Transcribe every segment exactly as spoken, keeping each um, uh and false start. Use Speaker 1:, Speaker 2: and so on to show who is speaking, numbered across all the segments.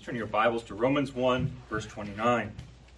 Speaker 1: Turn your Bibles to Romans one, verse twenty-nine.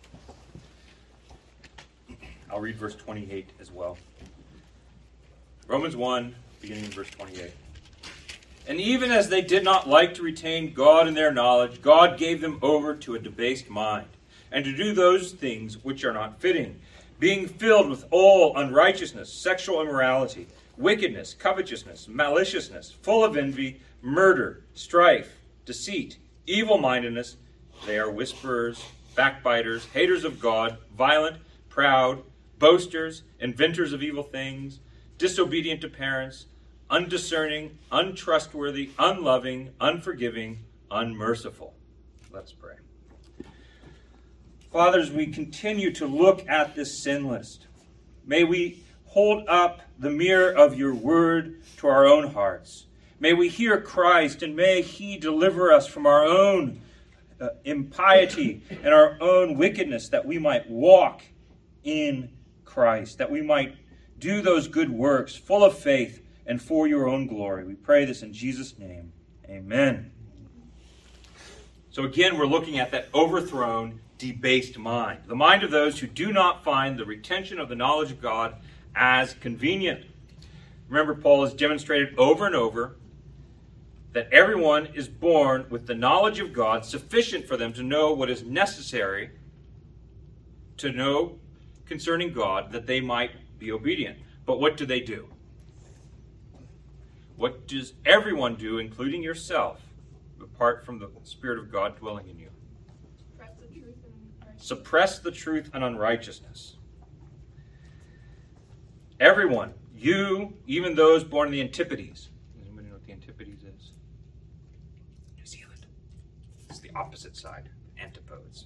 Speaker 1: I'll read verse twenty-eight as well. Romans one, beginning in verse twenty-eight. And even as they did not like to retain God in their knowledge, God gave them over to a debased mind, and to do those things which are not fitting, being filled with all unrighteousness, sexual immorality, wickedness, covetousness, maliciousness, full of envy, murder, strife, deceit, evil-mindedness. They are whisperers, backbiters, haters of God, violent, proud, boasters, inventors of evil things, disobedient to parents, undiscerning, untrustworthy, unloving, unforgiving, unmerciful. Let us pray. Fathers, we continue to look at this sin list. May we hold up the mirror of your word to our own hearts. May we hear Christ, and may he deliver us from our own uh, impiety and our own wickedness, that we might walk in Christ, that we might do those good works full of faith and for your own glory. We pray this in Jesus' name. Amen. So again, we're looking at that overthrown, debased mind, the mind of those who do not find the retention of the knowledge of God as convenient. Remember, Paul has demonstrated over and over that everyone is born with the knowledge of God sufficient for them to know what is necessary to know concerning God, that they might be obedient. But what do they do? What does everyone do, including yourself, apart from the Spirit of God dwelling in you?
Speaker 2: Suppress the truth and unrighteousness.
Speaker 1: Suppress the truth and unrighteousness. Everyone, you, even those born in the Antipodes. Does anybody know what the Antipodes is? New Zealand. It's the opposite side, antipodes.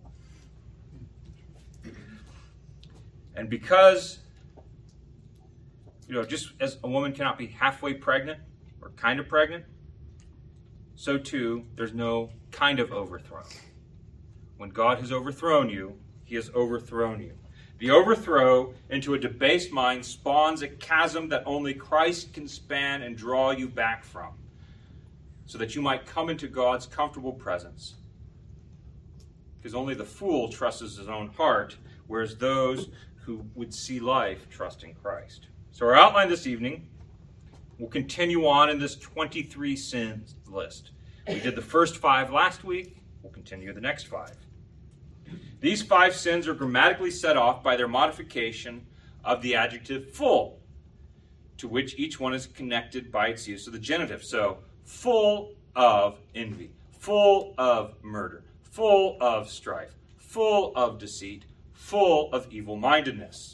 Speaker 1: And because, you know, just as a woman cannot be halfway pregnant or kind of pregnant, so too there's no kind of overthrow. When God has overthrown you, he has overthrown you. The overthrow into a debased mind spawns a chasm that only Christ can span and draw you back from, so that you might come into God's comfortable presence. Because only the fool trusts his own heart, whereas those who would see life trust in Christ. So our outline this evening will continue on in this twenty-three sins list. We did the first five last week. We'll continue the next five. These five sins are grammatically set off by their modification of the adjective full, to which each one is connected by its use of the genitive. So, full of envy, full of murder, full of strife, full of deceit, full of evil-mindedness.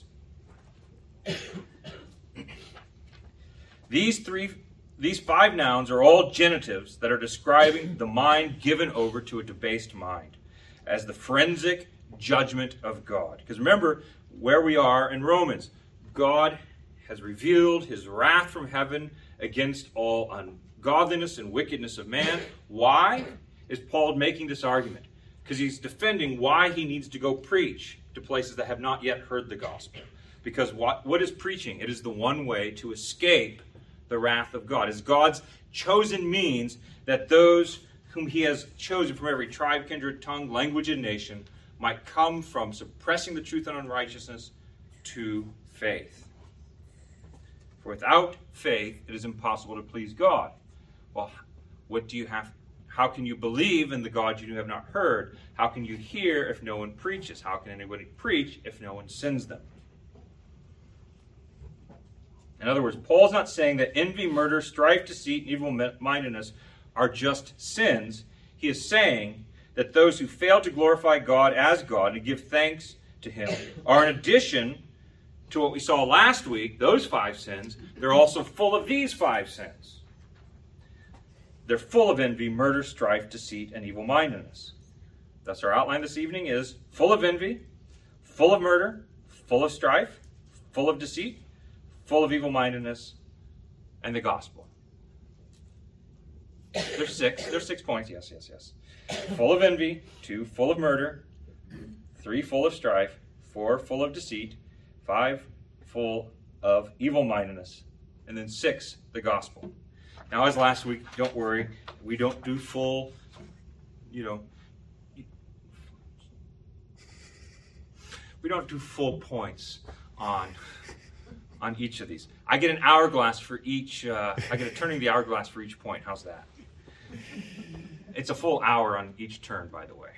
Speaker 1: These three, these five nouns are all genitives that are describing the mind given over to a debased mind as the forensic judgment of God. Because remember where we are in Romans. God has revealed his wrath from heaven against all ungodliness and wickedness of man. Why is Paul making this argument? Because he's defending why he needs to go preach to places that have not yet heard the gospel. Because what, what is preaching? It is the one way to escape the wrath of God. It's God's chosen means that those whom he has chosen from every tribe, kindred, tongue, language, and nation might come from suppressing the truth and unrighteousness to faith. For without faith, it is impossible to please God. Well, what do you have? How can you believe in the God you have not heard? How can you hear if no one preaches? How can anybody preach if no one sends them? In other words, Paul's not saying that envy, murder, strife, deceit, and evil-mindedness are just sins. He is saying that those who fail to glorify God as God and give thanks to him are, in addition to what we saw last week, those five sins, they're also full of these five sins. They're full of envy, murder, strife, deceit, and evil-mindedness. Thus our outline this evening is full of envy, full of murder, full of strife, full of deceit, full of evil-mindedness, and the gospel. There's six. There's six points. Yes, yes, yes. Full of envy. Two, full of murder. Three, full of strife. Four, full of deceit. Five, full of evil-mindedness. And then six, the gospel. Now, as last week, don't worry. We don't do full you know, we don't do full points on on each of these. I get an hourglass for each, uh, I get a turning the hourglass for each point. How's that? It's a full hour on each turn, by the way.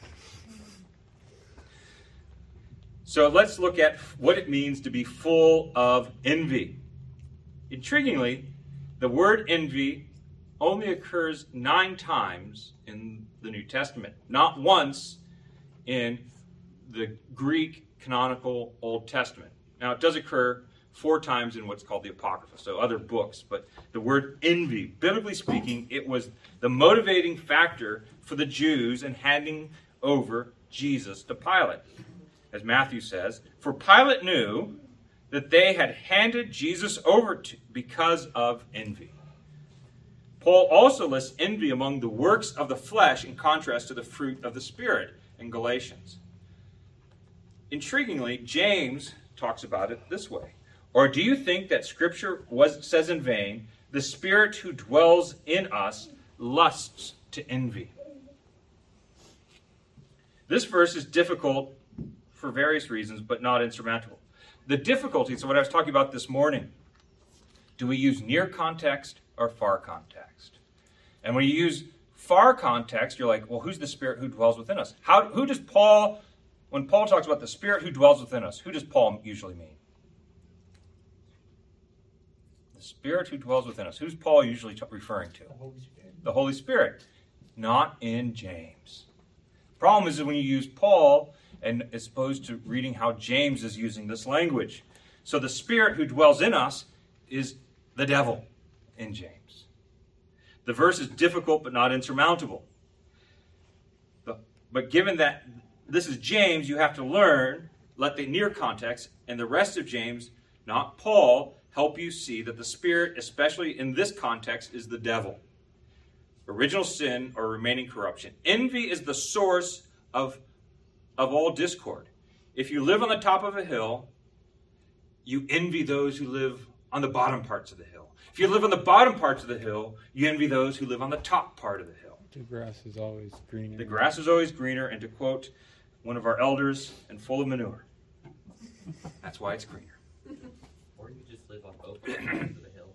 Speaker 1: So let's look at what it means to be full of envy. Intriguingly, the word envy only occurs nine times in the New Testament, not once in the Greek canonical Old Testament. Now, it does occur four times in what's called the Apocrypha, so other books, but the word envy, biblically speaking, it was the motivating factor for the Jews in handing over Jesus to Pilate. As Matthew says, for Pilate knew that they had handed Jesus over to because of envy. Paul also lists envy among the works of the flesh in contrast to the fruit of the Spirit in Galatians. Intriguingly, James talks about it this way. Or do you think that Scripture was, says in vain, the Spirit who dwells in us lusts to envy? This verse is difficult for various reasons, but not insurmountable. The difficulty, so what I was talking about this morning, do we use near context or far context? And when you use far context, you're like, well, who's the Spirit who dwells within us? How, who does Paul, when Paul talks about the Spirit who dwells within us, who does Paul usually mean? The Spirit who dwells within us. Who's Paul usually t- referring to?
Speaker 3: The Holy Spirit.
Speaker 1: The Holy Spirit. Not in James. The problem is that when you use Paul, and as opposed to reading how James is using this language. So the Spirit who dwells in us is the devil in James. The verse is difficult but not insurmountable. But, but given that this is James, you have to learn, let the near context and the rest of James, not Paul, help you see that the Spirit, especially in this context, is the devil. Original sin or remaining corruption. Envy is the source of of all discord. If you live on the top of a hill, you envy those who live on the bottom parts of the hill. If you live on the bottom parts of the hill, you envy those who live on the top part of the hill.
Speaker 3: The grass is always greener.
Speaker 1: The grass is always greener, and to quote one of our elders, and full of manure. That's why it's greener.
Speaker 4: Or you just live on both sides of the hill.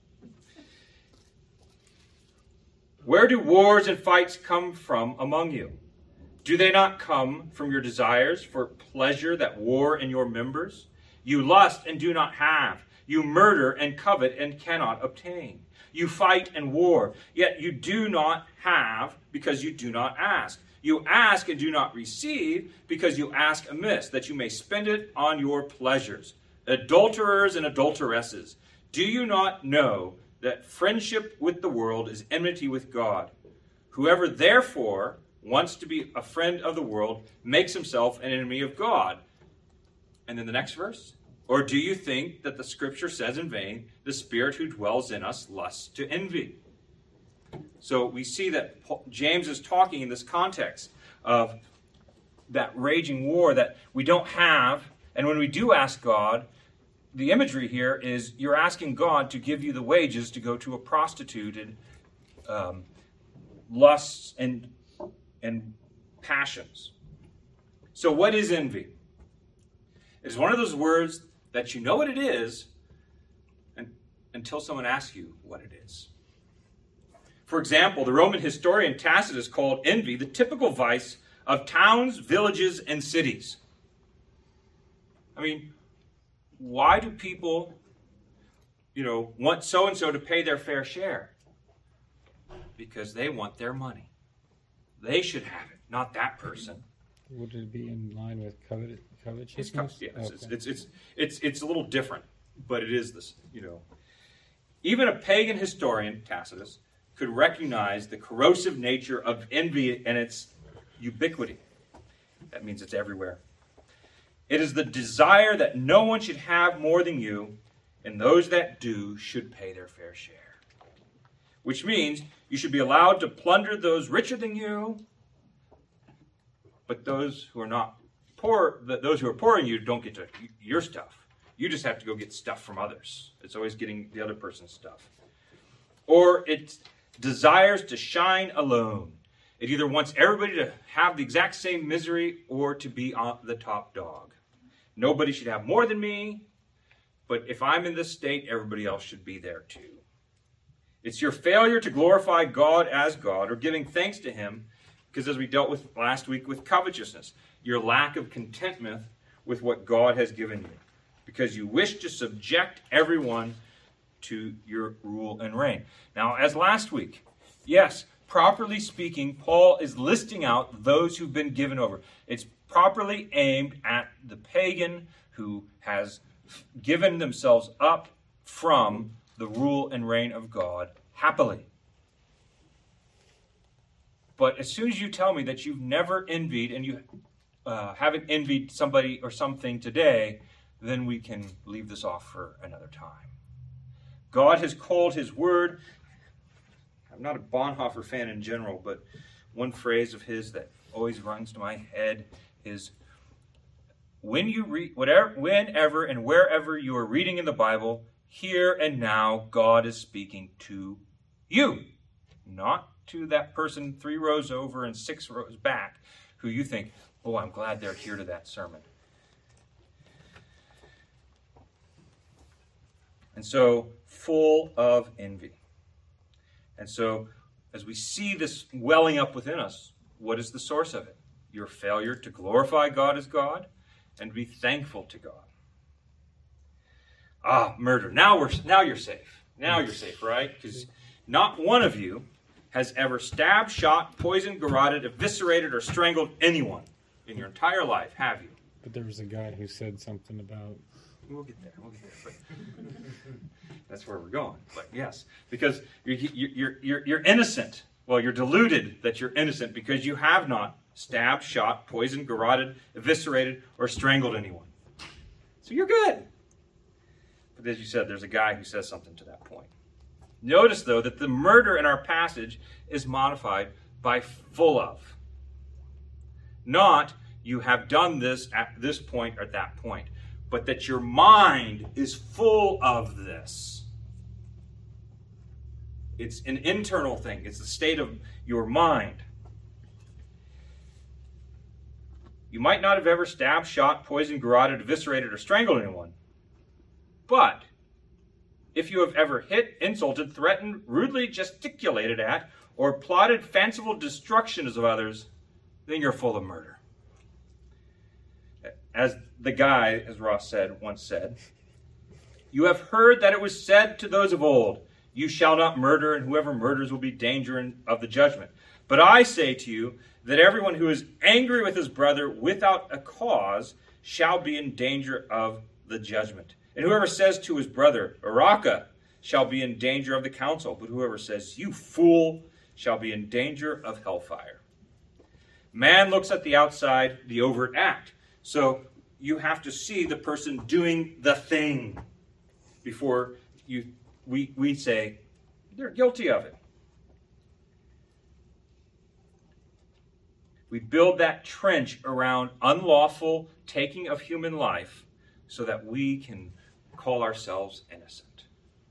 Speaker 1: Where do wars and fights come from among you? Do they not come from your desires for pleasure that war in your members? You lust and do not have. You murder and covet and cannot obtain. You fight and war, yet you do not have because you do not ask. You ask and do not receive because you ask amiss, that you may spend it on your pleasures. Adulterers and adulteresses, do you not know that friendship with the world is enmity with God? Whoever therefore wants to be a friend of the world makes himself an enemy of God. And then the next verse. Or do you think that the Scripture says in vain, the Spirit who dwells in us lusts to envy? So we see that James is talking in this context of that raging war that we don't have. And when we do ask God, the imagery here is you're asking God to give you the wages to go to a prostitute and um, lusts and and passions. So what is envy? It's one of those words that you know what it is and, until someone asks you what it is. For example, the Roman historian Tacitus called envy the typical vice of towns, villages, and cities. I mean, why do people, you know, want so-and-so to pay their fair share? Because they want their money. They should have it, not that person.
Speaker 3: Would it be in line with covet,
Speaker 1: It's,
Speaker 3: covetousness?
Speaker 1: yes,
Speaker 3: Okay.
Speaker 1: it's, it's, it's, it's, it's a little different, but it is this, you know. Even a pagan historian, Tacitus, could recognize the corrosive nature of envy and its ubiquity. That means it's everywhere. It is the desire that no one should have more than you, and those that do should pay their fair share. Which means you should be allowed to plunder those richer than you, but those who are not poor, those who are poorer than you don't get to your stuff. You just have to go get stuff from others. It's always getting the other person's stuff. Or it desires to shine alone. It either wants everybody to have the exact same misery or to be on the top dog. Nobody should have more than me, but if I'm in this state, everybody else should be there too. It's your failure to glorify God as God or giving thanks to him, because as we dealt with last week with covetousness, your lack of contentment with what God has given you, because you wish to subject everyone to your rule and reign. Now, as last week, yes, properly speaking, Paul is listing out those who've been given over. It's properly aimed at the pagan who has given themselves up from the rule and reign of God happily. But as soon as you tell me that you've never envied and you uh, haven't envied somebody or something today, then we can leave this off for another time. God has called his word. I'm not a Bonhoeffer fan in general, but one phrase of his that always runs to my head is, when you read, whatever, whenever and wherever you are reading in the Bible, here and now, God is speaking to you, not to that person three rows over and six rows back who you think, oh, I'm glad they're here to that sermon. And so, full of envy. And so, as we see this welling up within us, what is the source of it? Your failure to glorify God as God and be thankful to God. Ah, murder. Now we're now you're safe. Now you're safe, right? Because not one of you has ever stabbed, shot, poisoned, garroted, eviscerated, or strangled anyone in your entire life, have you?
Speaker 3: But there was a guy who said something about...
Speaker 1: We'll get there. We'll get there. But that's where we're going. But yes, because you're, you're, you're, you're innocent. Well, you're deluded that you're innocent because you have not stabbed, shot, poisoned, garroted, eviscerated, or strangled anyone. So you're good. But as you said, there's a guy who says something to that point. Notice, though, that the murder in our passage is modified by full of. Not, you have done this at this point or at that point, but that your mind is full of this. It's an internal thing. It's the state of your mind. You might not have ever stabbed, shot, poisoned, garroted, eviscerated, or strangled anyone. But if you have ever hit, insulted, threatened, rudely gesticulated at, or plotted fanciful destructions of others, then you're full of murder. As the guy, as Ross said, once said, you have heard that it was said to those of old, you shall not murder, and whoever murders will be danger of the judgment. But I say to you that everyone who is angry with his brother without a cause shall be in danger of the judgment. And whoever says to his brother, Araka, shall be in danger of the council. But whoever says, you fool, shall be in danger of hellfire. Man looks at the outside, the overt act. So you have to see the person doing the thing before you we, we say, they're guilty of it. We build that trench around unlawful taking of human life so that we can call ourselves innocent.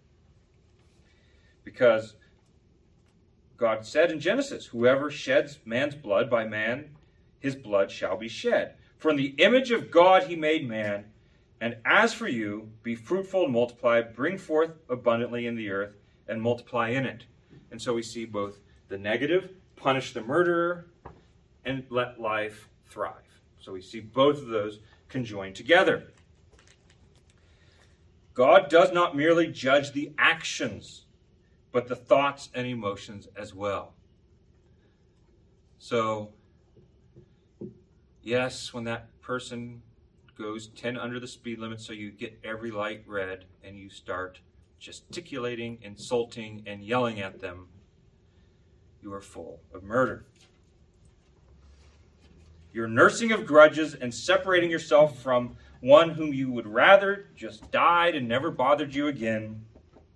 Speaker 1: Because God said in Genesis, whoever sheds man's blood, by man his blood shall be shed. For in the image of God he made man, and as for you, be fruitful and multiply, bring forth abundantly in the earth, and multiply in it. And so we see both the negative, punish the murderer, and let life thrive. So we see both of those conjoined together. God does not merely judge the actions, but the thoughts and emotions as well. So, yes, when that person goes ten under the speed limit, so you get every light red, and you start gesticulating, insulting, and yelling at them, you are full of murder. You're nursing of grudges and separating yourself from one whom you would rather just died and never bothered you again,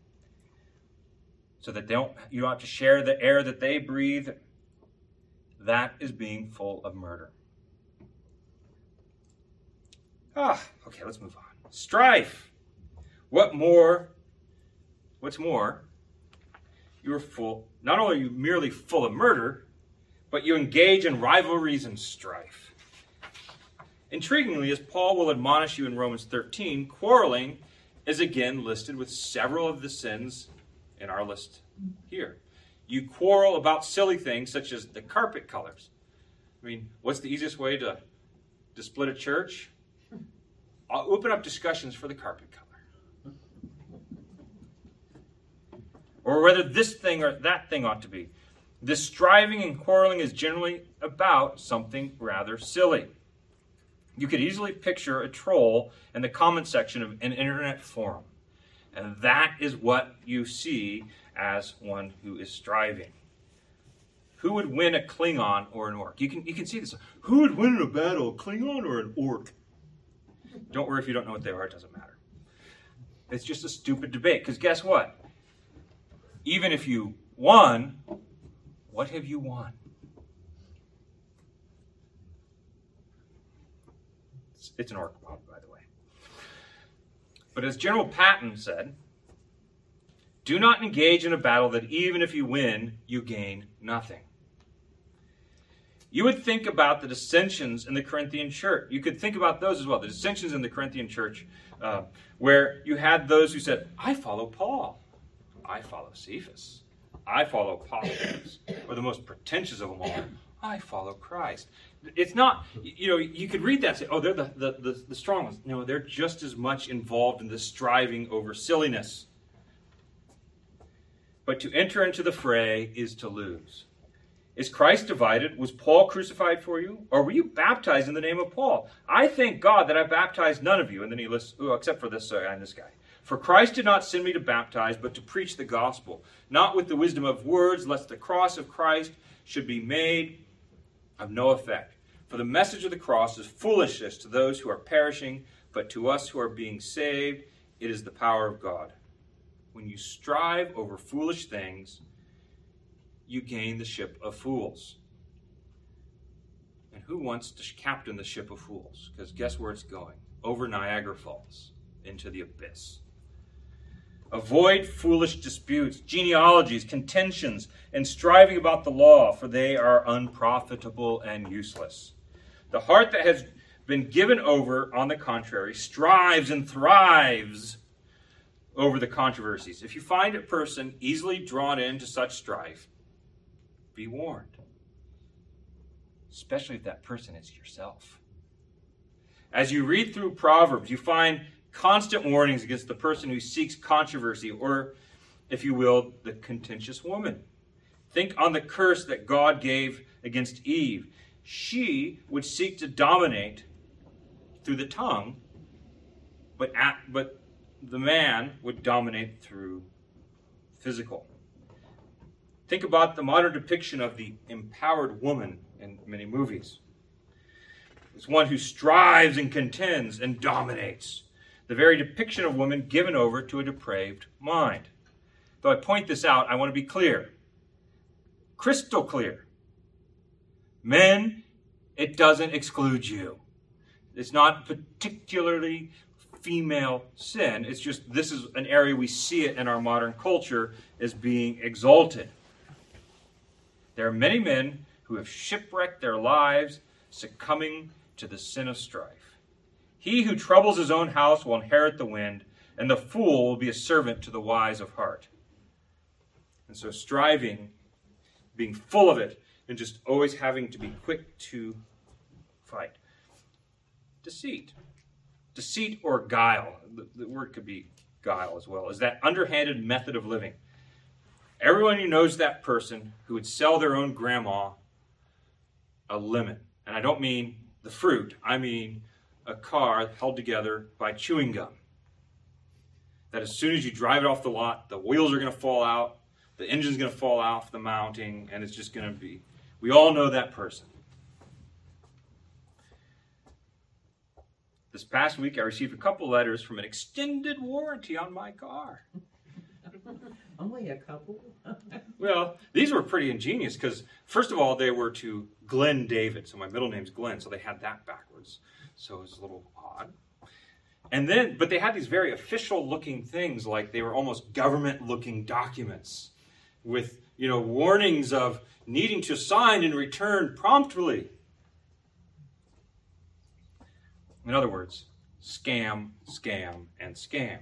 Speaker 1: so that they don't, you don't have to share the air that they breathe. That is being full of murder. Ah, okay, let's move on. Strife. What more? What's more? You're full. Not only are you merely full of murder, but you engage in rivalries and strife. Intriguingly, as Paul will admonish you in Romans thirteen, quarreling is again listed with several of the sins in our list here. You quarrel about silly things such as the carpet colors. I mean, what's the easiest way to, to split a church? I'll open up discussions for the carpet color. Or whether this thing or that thing ought to be. This striving and quarreling is generally about something rather silly. You could easily picture a troll in the comment section of an internet forum. And that is what you see as one who is striving. Who would win a Klingon or an orc? You can, you can see this. Who would win in a battle, a Klingon or an orc? Don't worry if you don't know what they are, it doesn't matter. It's just a stupid debate, because guess what? Even if you won, what have you won? It's, it's an orc bomb, by the way. But as General Patton said, do not engage in a battle that even if you win, you gain nothing. You would think about the dissensions in the Corinthian church. You could think about those as well, the dissensions in the Corinthian church, uh, where you had those who said, I follow Paul. I follow Cephas. I follow Apollos. Or the most pretentious of them all, I follow Christ. It's not, you know, you could read that and say, oh, they're the, the, the, the strong ones. No, they're just as much involved in the striving over silliness. But to enter into the fray is to lose. Is Christ divided? Was Paul crucified for you? Or were you baptized in the name of Paul? I thank God that I baptized none of you. And then he lists, oh, except for this guy and this guy. For Christ did not send me to baptize, but to preach the gospel, not with the wisdom of words, lest the cross of Christ should be made of no effect. For the message of the cross is foolishness to those who are perishing, but to us who are being saved, it is the power of God. When you strive over foolish things, you gain the ship of fools. And who wants to captain the ship of fools? Because guess where it's going? Over Niagara Falls, into the abyss. Avoid foolish disputes, genealogies, contentions, and striving about the law, for they are unprofitable and useless. The heart that has been given over, on the contrary, strives and thrives over the controversies. If you find a person easily drawn into such strife, be warned. Especially if that person is yourself. As you read through Proverbs, you find constant warnings against the person who seeks controversy, or, if you will, the contentious woman. Think on the curse that God gave against Eve. She would seek to dominate through the tongue, but, at, but the man would dominate through physical. Think about the modern depiction of the empowered woman in many movies. It's one who strives and contends and dominates. The very depiction of woman given over to a depraved mind. Though I point this out, I want to be clear. Crystal clear. Men, it doesn't exclude you. It's not particularly female sin. It's just this is an area we see it in our modern culture as being exalted. There are many men who have shipwrecked their lives, succumbing to the sin of strife. He who troubles his own house will inherit the wind, and the fool will be a servant to the wise of heart. And so striving, being full of it, and just always having to be quick to fight. Deceit. Deceit or guile, the, the word could be guile as well, is that underhanded method of living. Everyone who knows that person who would sell their own grandma a lemon. And I don't mean the fruit. I mean a car held together by chewing gum. That as soon as you drive it off the lot, the wheels are going to fall out, the engine's going to fall off the mounting, and it's just going to be... We all know that person. This past week, I received a couple letters from an extended warranty on my car.
Speaker 5: Only a couple?
Speaker 1: Well, these were pretty ingenious because, first of all, they were to Glenn David. So my middle name's Glenn, so they had that backwards. So it was a little odd. And then, but they had these very official-looking things, like they were almost government-looking documents with, you know, warnings of needing to sign in return promptly. In other words, scam, scam, and scam.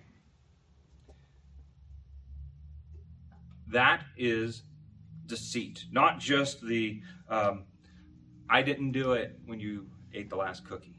Speaker 1: That is deceit, not just the um, I didn't do it when you ate the last cookie.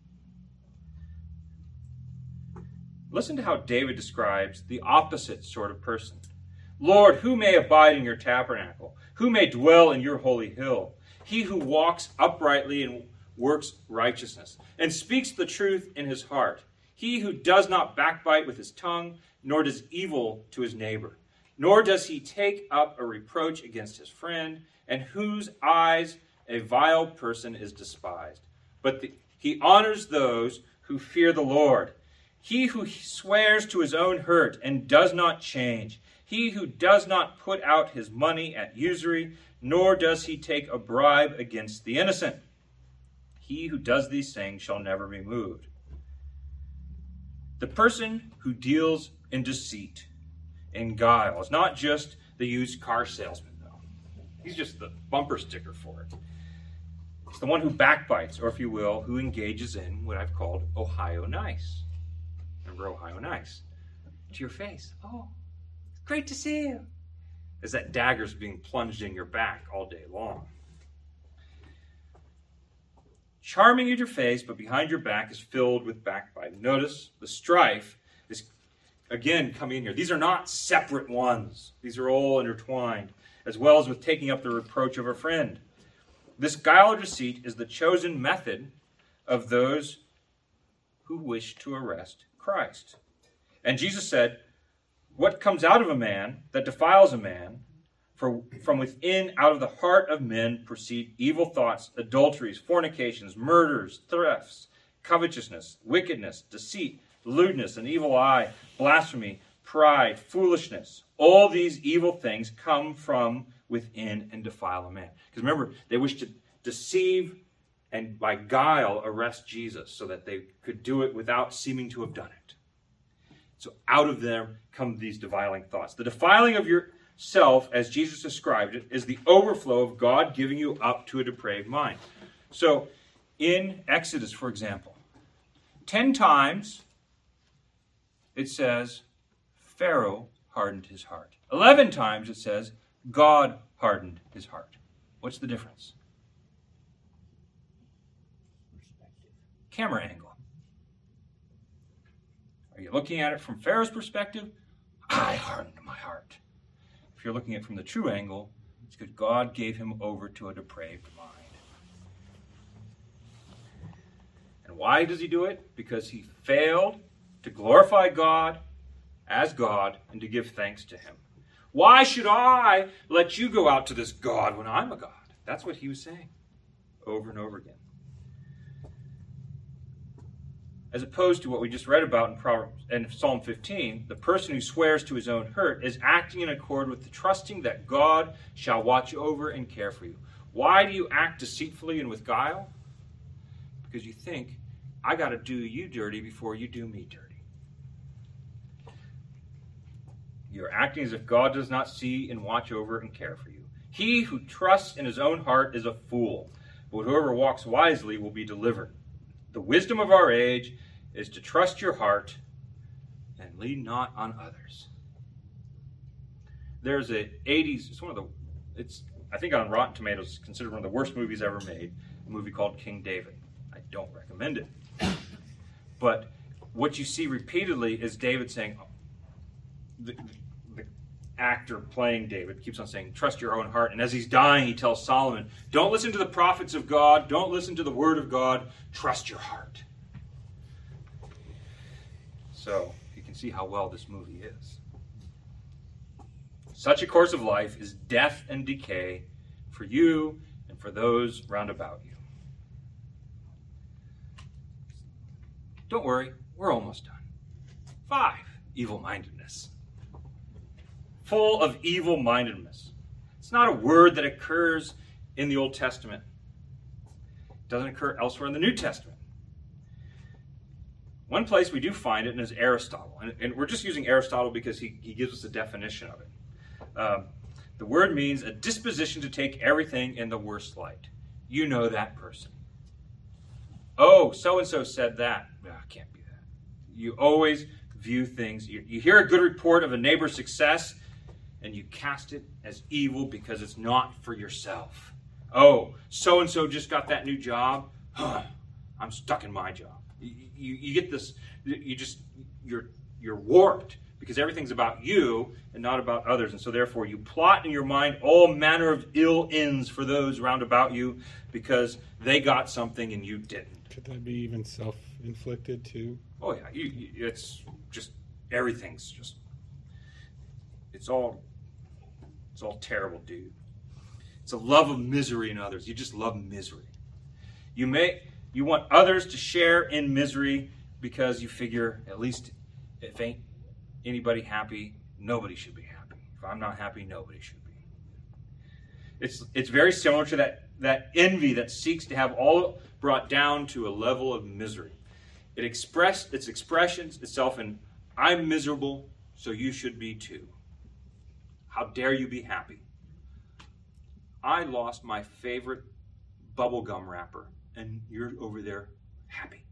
Speaker 1: Listen to how David describes the opposite sort of person. Lord, who may abide in your tabernacle? Who may dwell in your holy hill? He who walks uprightly and works righteousness, and speaks the truth in his heart. He who does not backbite with his tongue, nor does evil to his neighbor. Nor does he take up a reproach against his friend, and whose eyes a vile person is despised. But the, he honors those who fear the Lord. He who swears to his own hurt and does not change. He who does not put out his money at usury, nor does he take a bribe against the innocent. He who does these things shall never be moved. The person who deals in deceit, in guile, is not just the used car salesman, though. He's just the bumper sticker for it. It's the one who backbites, or if you will, who engages in what I've called Ohio nice. Remember Ohio nice? To your face. Oh, great to see you. As that dagger's being plunged in your back all day long. Charming at your face, but behind your back is filled with backbiting. Notice the strife is, again, coming in here. These are not separate ones. These are all intertwined, as well as with taking up the reproach of a friend. This guile or deceit is the chosen method of those who wish to arrest Christ. And Jesus said, what comes out of a man that defiles a man? For from within, out of the heart of men, proceed evil thoughts, adulteries, fornications, murders, thefts, covetousness, wickedness, deceit, lewdness, an evil eye, blasphemy, pride, foolishness. All these evil things come from within and defile a man. Because remember, they wish to deceive and by guile arrest Jesus so that they could do it without seeming to have done it. So out of them come these defiling thoughts. The defiling of yourself, as Jesus described it, is the overflow of God giving you up to a depraved mind. So in Exodus, for example, ten times it says Pharaoh hardened his heart. Eleven times it says God hardened his heart. What's the difference? Camera angle. Are you looking at it from Pharaoh's perspective? I hardened my heart. If you're looking at it from the true angle, it's because God gave him over to a depraved mind. And why does he do it? Because he failed to glorify God as God and to give thanks to him. Why should I let you go out to this God when I'm a God? That's what he was saying over and over again. As opposed to what we just read about in Proverbs and Psalm fifteen, the person who swears to his own hurt is acting in accord with the trusting that God shall watch over and care for you. Why do you act deceitfully and with guile? Because you think, I got to do you dirty before you do me dirty. You're acting as if God does not see and watch over and care for you. He who trusts in his own heart is a fool, but whoever walks wisely will be delivered. The wisdom of our age is to trust your heart and lean not on others. There's a eighties, it's one of the, it's I think on Rotten Tomatoes, it's considered one of the worst movies ever made, a movie called King David. I don't recommend it. But what you see repeatedly is David saying, the, the actor playing David keeps on saying, trust your own heart. And as he's dying, he tells Solomon, don't listen to the prophets of God. Don't listen to the word of God. Trust your heart. So you can see how well this movie is. Such a course of life is death and decay for you and for those round about you. Don't worry, we're almost done. Five, evil-mindedness. Full of evil-mindedness. It's not a word that occurs in the Old Testament. It doesn't occur elsewhere in the New Testament. One place we do find it is Aristotle. And, and we're just using Aristotle because he, he gives us a definition of it. Um, The word means a disposition to take everything in the worst light. You know that person. Oh, so-and-so said that. No, it can't be that. You always view things. You, you hear a good report of a neighbor's success, and you cast it as evil because it's not for yourself. Oh, so-and-so just got that new job. I'm stuck in my job. You, you, you get this, you just, you're, you're warped because everything's about you and not about others. And so therefore you plot in your mind all manner of ill ends for those round about you because they got something and you didn't.
Speaker 3: Could that be even self-inflicted too?
Speaker 1: Oh yeah, you, you, it's just, everything's just, it's all, it's all terrible, dude. It's a love of misery in others. You just love misery. You may, you want others to share in misery because you figure at least if ain't anybody happy, nobody should be happy. If I'm not happy, nobody should be. It's it's very similar to that, that envy that seeks to have all brought down to a level of misery. It express its expressions itself in I'm miserable, so you should be too. How dare you be happy? I lost my favorite bubblegum wrapper, and you're over there happy.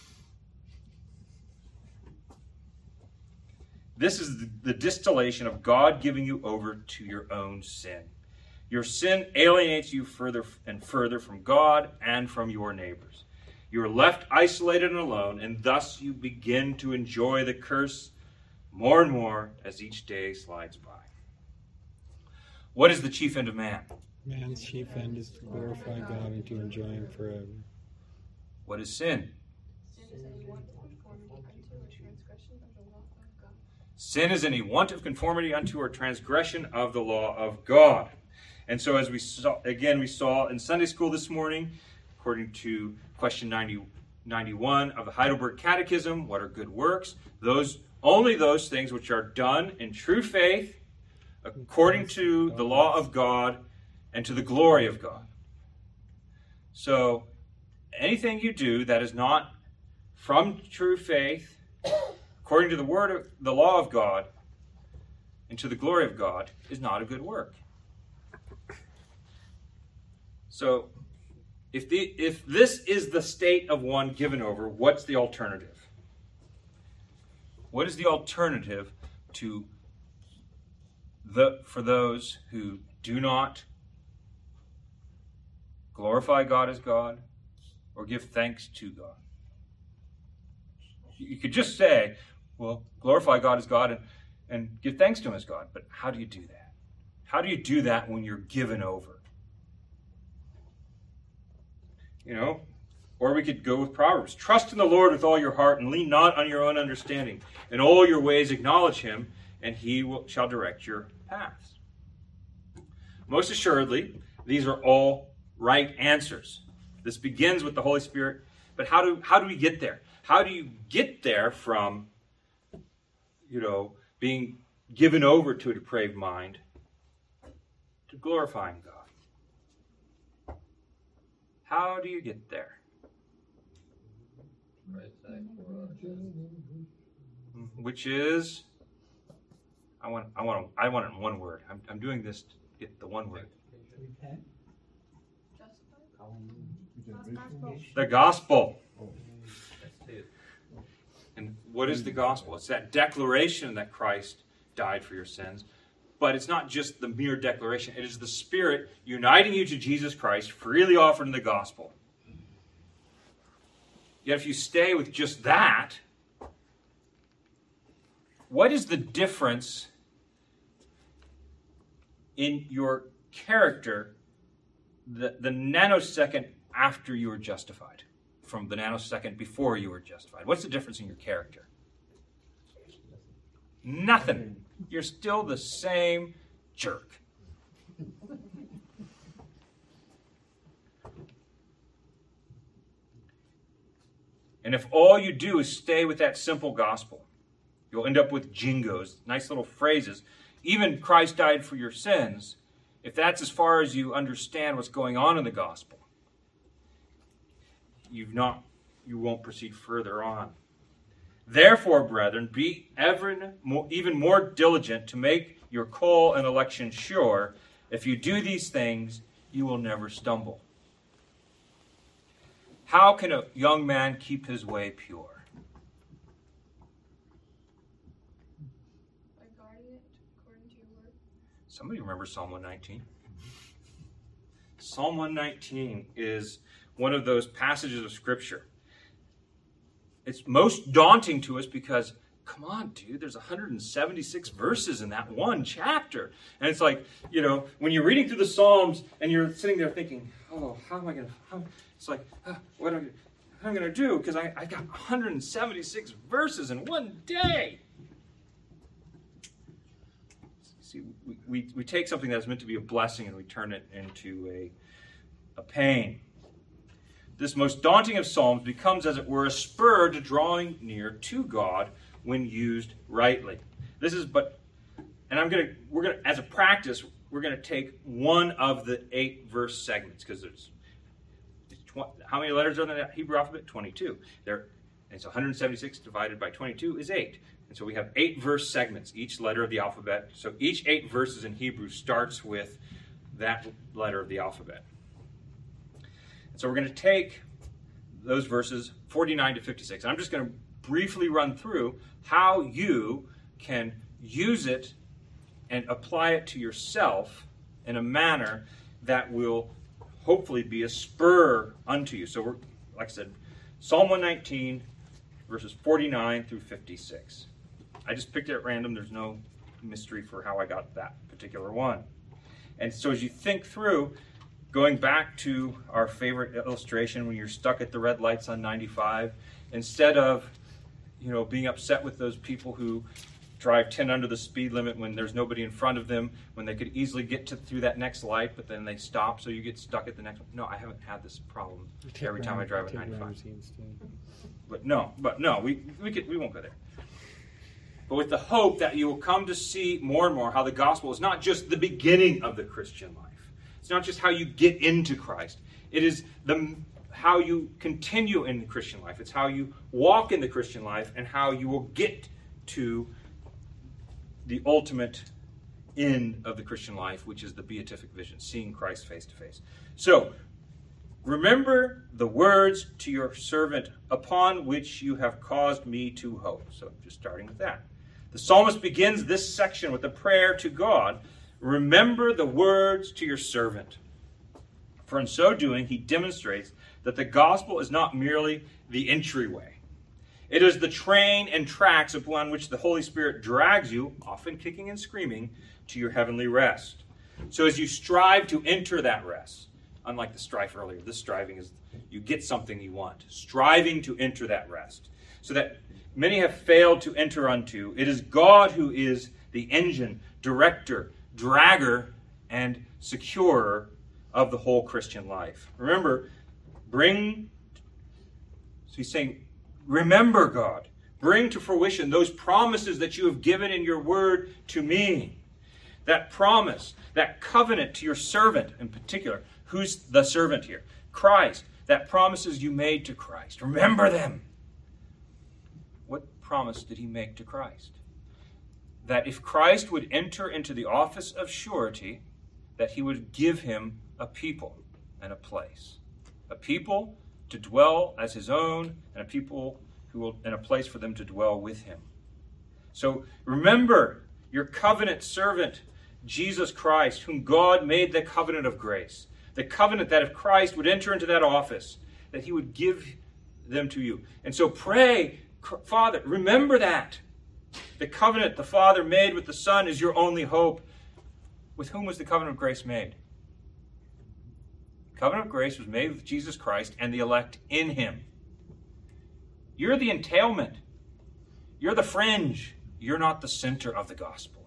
Speaker 1: This is the distillation of God giving you over to your own sin. Your sin alienates you further and further from God and from your neighbors. You are left isolated and alone, and thus you begin to enjoy the curse more and more as each day slides by. What is the chief end of man?
Speaker 3: Man's chief end is to glorify God and to enjoy Him forever.
Speaker 1: What is sin?
Speaker 2: Sin is any want of conformity unto or transgression of the law of God.
Speaker 1: Sin is any want of conformity unto or transgression of the law of God. And so as we saw, again, we saw in Sunday school this morning, according to question ninety, ninety-one of the Heidelberg Catechism, what are good works? Those only those things which are done in true faith, according to the law of God, and to the glory of God. So anything you do that is not from true faith, according to the word of the law of God, and to the glory of God, is not a good work. So if the if this is the state of one given over, what's the alternative? What is the alternative to the for those who do not glorify God as God or give thanks to God? You could just say, well, glorify God as God and, and give thanks to Him as God. But how do you do that? How do you do that when you're given over? You know, or we could go with Proverbs. Trust in the Lord with all your heart and lean not on your own understanding. In all your ways acknowledge Him, and He will, shall direct your paths. Most assuredly, these are all right answers. This begins with the Holy Spirit. But how do how do we get there? How do you get there from, you know, being given over to a depraved mind to glorifying God? How do you get there?
Speaker 4: Right side for us.
Speaker 1: Which is, I want, I want, I want it in one word. I'm, I'm doing this to get the one word.
Speaker 5: Repent.
Speaker 1: The gospel.
Speaker 4: That's two.
Speaker 1: And what is the gospel? It's that declaration that Christ died for your sins. But it's not just the mere declaration. It is the Spirit uniting you to Jesus Christ, freely offered in the gospel. Yet if you stay with just that, what is the difference in your character the, the nanosecond after you were justified from the nanosecond before you were justified? What's the difference in your character? Nothing. You're still the same jerk. And if all you do is stay with that simple gospel, you'll end up with jingos, nice little phrases. Even Christ died for your sins. If that's as far as you understand what's going on in the gospel, you've not, you won't proceed further on. Therefore, brethren, be ever more, even more diligent to make your call and election sure. If you do these things, you will never stumble. How can a young man keep his way pure?
Speaker 6: By guarding it according to your word.
Speaker 1: Somebody remember Psalm one nineteen? Psalm one nineteen is one of those passages of Scripture. It's most daunting to us because, come on, dude, there's one hundred seventy-six verses in that one chapter. And it's like, you know, when you're reading through the Psalms and you're sitting there thinking, oh, how am I going to, it's like, uh, what am I going to do? Because I, I got one hundred seventy-six verses in one day. See, we, we, we take something that's meant to be a blessing and we turn it into a, a pain. This most daunting of Psalms becomes, as it were, a spur to drawing near to God when used rightly. This is but, and I'm going to, we're going to, as a practice, we're going to take one of the eight verse segments, because there's, it's tw- how many letters are in the Hebrew alphabet? twenty-two. There, and so one hundred seventy-six divided by twenty-two is eight. And so we have eight verse segments, each letter of the alphabet. So each eight verses in Hebrew starts with that letter of the alphabet. And so we're going to take those verses forty-nine to fifty-six. And I'm just going to briefly run through how you can use it and apply it to yourself in a manner that will hopefully be a spur unto you. So we're, like I said, Psalm one nineteen, verses forty-nine through fifty-six. I just picked it at random. There's no mystery for how I got that particular one. And so as you think through, going back to our favorite illustration when you're stuck at the red lights on ninety-five, instead of, you know, being upset with those people who drive ten under the speed limit when there's nobody in front of them, when they could easily get to through that next light, but then they stop, so you get stuck at the next one. No, I haven't had this problem every time I drive at ninety-five. But no, but no, we we could we won't go there. But with the hope that you will come to see more and more how the gospel is not just the beginning of the Christian life. It's not just how you get into Christ. It is the how you continue in the Christian life. It's how you walk in the Christian life and how you will get to the ultimate end of the Christian life, which is the beatific vision, seeing Christ face to face. So, remember the words to your servant upon which you have caused me to hope. So, just starting with that. The psalmist begins this section with a prayer to God. Remember the words to your servant. For in so doing, he demonstrates that the gospel is not merely the entryway. It is the train and tracks upon which the Holy Spirit drags you, often kicking and screaming, to your heavenly rest. So as you strive to enter that rest, unlike the strife earlier, this striving is you get something you want. Striving to enter that rest. So that many have failed to enter unto. It is God who is the engine, director, dragger, and securer of the whole Christian life. Remember, bring, so he's saying, remember, God, bring to fruition those promises that you have given in your word to me. That promise, that covenant to your servant in particular. Who's the servant here? Christ. That promises you made to Christ. Remember them. What promise did he make to Christ? That if Christ would enter into the office of surety, that he would give him a people and a place. A people to dwell as his own, and a people who will, and a place for them to dwell with him. So remember your covenant servant, Jesus Christ, whom God made the covenant of grace. The covenant that if Christ would enter into that office, that he would give them to you. And so pray, Father, remember that. The covenant the Father made with the Son is your only hope. With whom was the covenant of grace made? The covenant of grace was made with Jesus Christ and the elect in him. You're the entailment. You're the fringe. You're not the center of the gospel.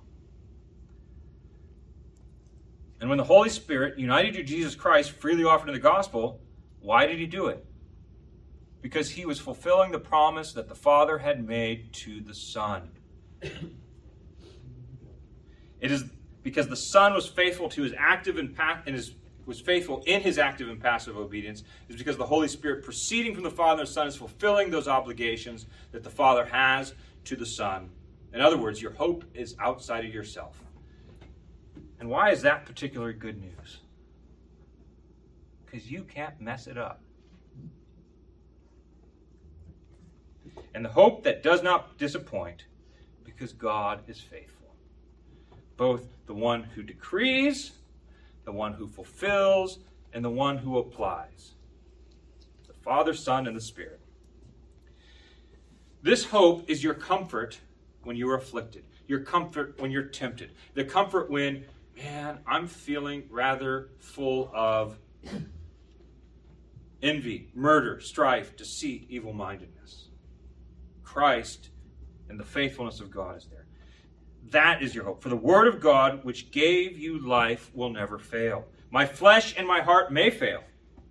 Speaker 1: And when the Holy Spirit united you to Jesus Christ, freely offered in the gospel, why did he do it? Because he was fulfilling the promise that the Father had made to the Son. It is because the Son was faithful to his active and, pa- and his, was faithful in his active and passive obedience. It is because the Holy Spirit proceeding from the Father and the Son is fulfilling those obligations that the Father has to the Son. In other words, your hope is outside of yourself. And why is that particularly good news? Because you can't mess it up. And the hope that does not disappoint, because God is faithful. Both the one who decrees, the one who fulfills, and the one who applies. The Father, Son, and the Spirit. This hope is your comfort when you are afflicted. Your comfort when you're tempted. The comfort when, man, I'm feeling rather full of envy, murder, strife, deceit, evil-mindedness. Christ and the faithfulness of God is there. That is your hope. For the word of God, which gave you life, will never fail. My flesh and my heart may fail,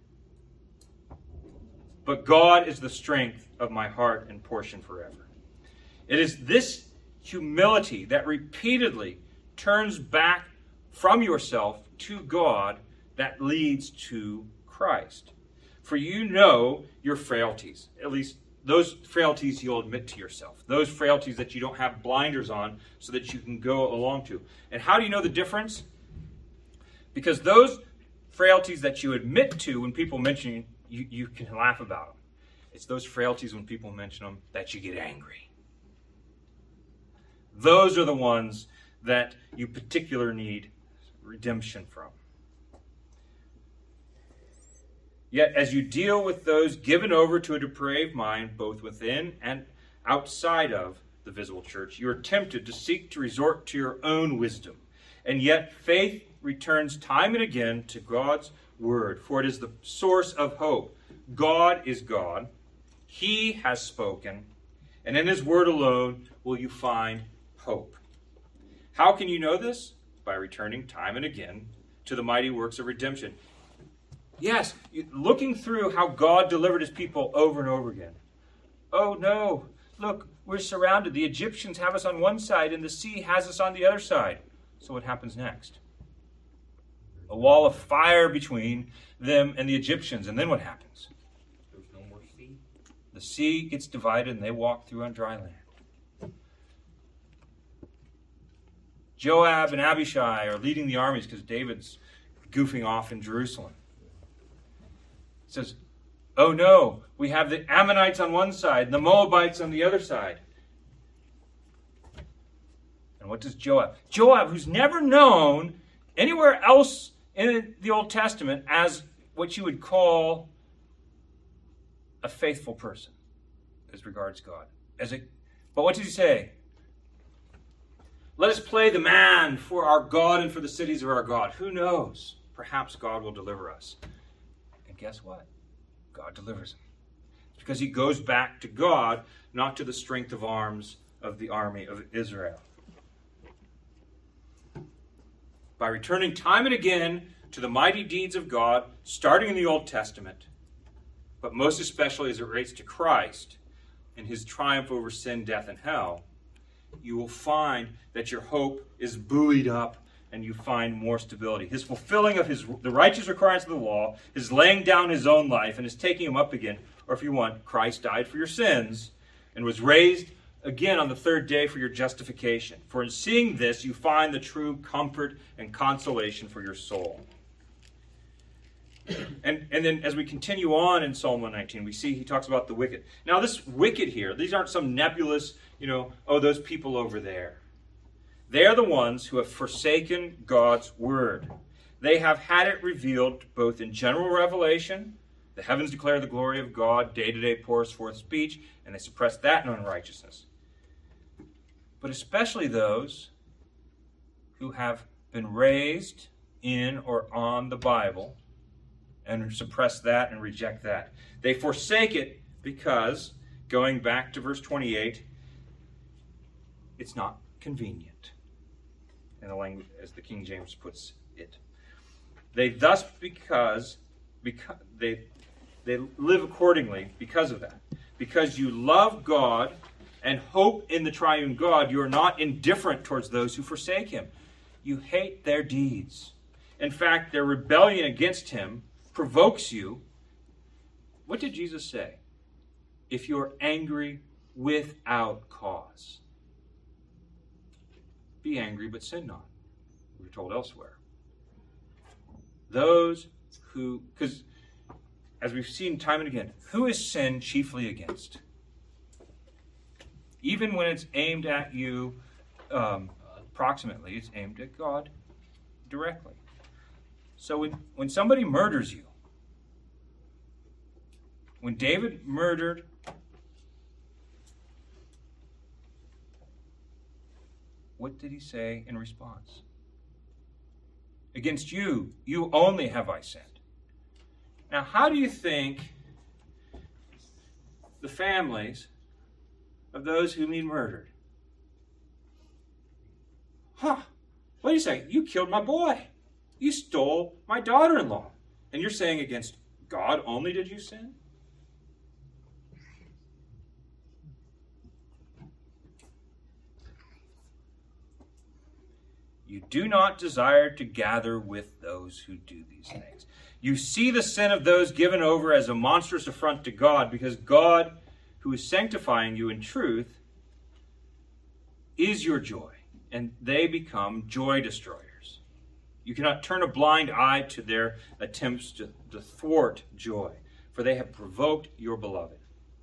Speaker 1: but God is the strength of my heart and portion forever. It is this humility that repeatedly turns back from yourself to God that leads to Christ. For you know your frailties, at least those frailties you'll admit to yourself, those frailties that you don't have blinders on so that you can go along to. And how do you know the difference? Because those frailties that you admit to when people mention you, you, you can laugh about them. It's those frailties when people mention them that you get angry. Those are the ones that you particularly need redemption from. Yet as you deal with those given over to a depraved mind, both within and outside of the visible church, you are tempted to seek to resort to your own wisdom. And yet faith returns time and again to God's word, for it is the source of hope. God is God. He has spoken, and in his word alone will you find hope. How can you know this? By returning time and again to the mighty works of redemption. Yes, looking through how God delivered his people over and over again. Oh no, look, we're surrounded. The Egyptians have us on one side and the sea has us on the other side. So what happens next? A wall of fire between them and the Egyptians. And then what happens?
Speaker 5: There's no more sea.
Speaker 1: The sea gets divided and they walk through on dry land. Joab and Abishai are leading the armies because David's goofing off in Jerusalem. It says, oh no, we have the Ammonites on one side and the Moabites on the other side. And what does Joab? Joab, who's never known anywhere else in the Old Testament as what you would call a faithful person as regards God. As a, but what does he say? Let us play the man for our God and for the cities of our God. Who knows? Perhaps God will deliver us. And guess what? God delivers him. It's because he goes back to God, not to the strength of arms of the army of Israel. By returning time and again to the mighty deeds of God, starting in the Old Testament, but most especially as it relates to Christ and his triumph over sin, death, and hell, you will find that your hope is buoyed up and you find more stability. His fulfilling of his the righteous requirements of the law, his laying down his own life and his taking him up again, or if you want, Christ died for your sins and was raised again on the third day for your justification. For in seeing this, you find the true comfort and consolation for your soul. And, and then as we continue on in Psalm one nineteen, we see he talks about the wicked. Now this wicked here, these aren't some nebulous, you know, oh, those people over there. They are the ones who have forsaken God's word. They have had it revealed both in general revelation, the heavens declare the glory of God, day to day pours forth speech, and they suppress that in unrighteousness. But especially those who have been raised in or on the Bible and suppress that and reject that. They forsake it because, going back to verse twenty-eight, it's not convenient, in the language as the King James puts it. They thus, because, because they, they live accordingly because of that. Because you love God and hope in the triune God, you are not indifferent towards those who forsake him. You hate their deeds. In fact, their rebellion against him provokes you. What did Jesus say? If you're angry without cause, be angry but sin not. we're told elsewhere. Those who, because as we've seen time and again, who is sin chiefly against? Even when it's aimed at you, um, approximately, it's aimed at God directly. So when, when somebody murders you, when David murdered what did he say in response? Against you, you only have I sinned. Now, how do you think the families of those whom he murdered? Huh, wait a second, you killed my boy. You stole my daughter-in-law. And you're saying against God only did you sin? You do not desire to gather with those who do these things. You see the sin of those given over as a monstrous affront to God, because God, who is sanctifying you in truth, is your joy, and they become joy destroyers. You cannot turn a blind eye to their attempts to, to thwart joy, for they have provoked your beloved.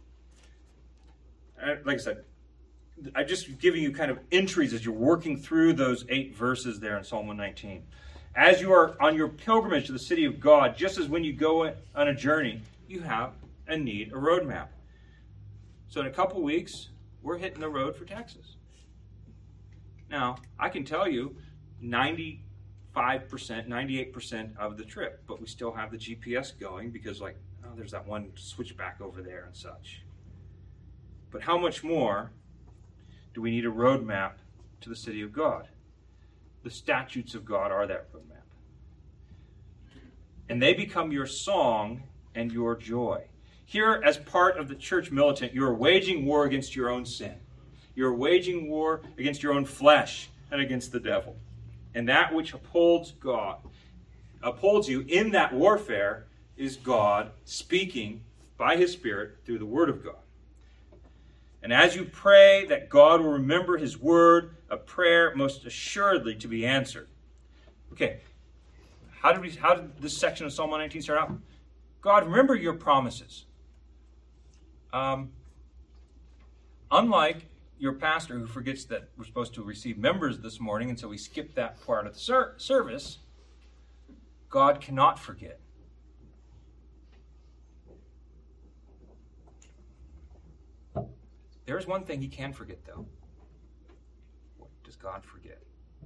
Speaker 1: Like I said, I'm just giving you kind of entries as you're working through those eight verses there in Psalm one nineteen. As you are on your pilgrimage to the city of God, just as when you go on a journey, you have and need a roadmap. So in a couple weeks, we're hitting the road for Texas. Now, I can tell you ninety-five percent, ninety-eight percent of the trip, but we still have the G P S going because, like, oh, there's that one switchback over there and such. But how much more do we need a roadmap to the city of God? The statutes of God are that roadmap. And they become your song and your joy. Here, as part of the church militant, you are waging war against your own sin. You're waging war against your own flesh and against the devil. And that which upholds God, upholds you in that warfare, is God speaking by his Spirit through the Word of God. And as you pray that God will remember his word, a prayer most assuredly to be answered. Okay, how did we? How did this section of Psalm one nineteen start out? God, remember your promises. Um, unlike your pastor who forgets that we're supposed to receive members this morning, and so we skipped that part of the ser- service, God cannot forget. There is one thing he can forget, though. What does God forget?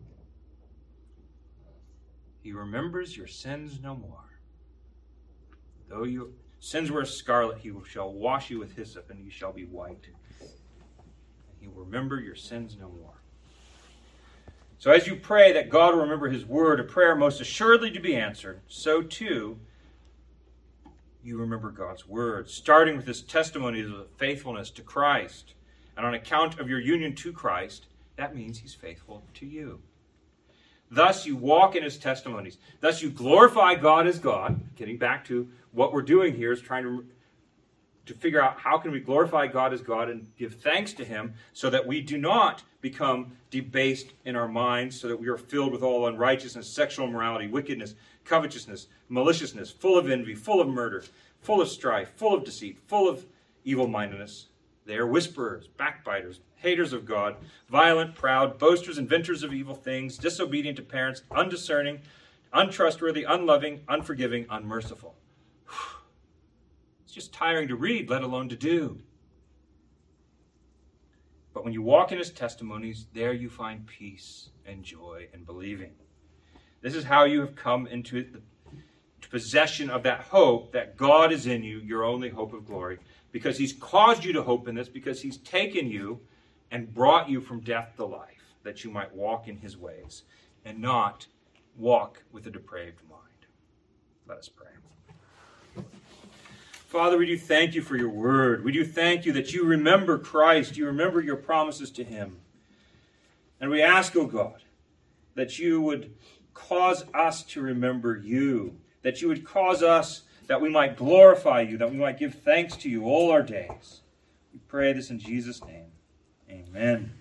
Speaker 1: He remembers your sins no more. Though your sins were as scarlet, he shall wash you with hyssop, and you shall be white. And he will remember your sins no more. So as you pray that God will remember his word, a prayer most assuredly to be answered, so too you remember God's word, starting with his testimonies of faithfulness to Christ. And on account of your union to Christ, that means he's faithful to you. Thus you walk in his testimonies. Thus you glorify God as God. Getting back to what we're doing here is trying to, to figure out how can we glorify God as God and give thanks to him so that we do not become debased in our minds, so that we are filled with all unrighteousness, sexual immorality, wickedness, covetousness, maliciousness, full of envy, full of murder, full of strife, full of deceit, full of evil-mindedness. They are whisperers, backbiters, haters of God, violent, proud, boasters, inventors of evil things, disobedient to parents, undiscerning, untrustworthy, unloving, unforgiving, unmerciful. It's just tiring to read, let alone to do. But when you walk in his testimonies, there you find peace and joy and believing. This is how you have come into the possession of that hope that God is in you, your only hope of glory, because he's caused you to hope in this, because he's taken you and brought you from death to life, that you might walk in his ways and not walk with a depraved mind. Let us pray. Father, we do thank you for your word. We do thank you that you remember Christ. You remember your promises to him. And we ask, O God, that you would cause us to remember you, that you would cause us that we might glorify you, that we might give thanks to you all our days. We pray this in Jesus' name. Amen.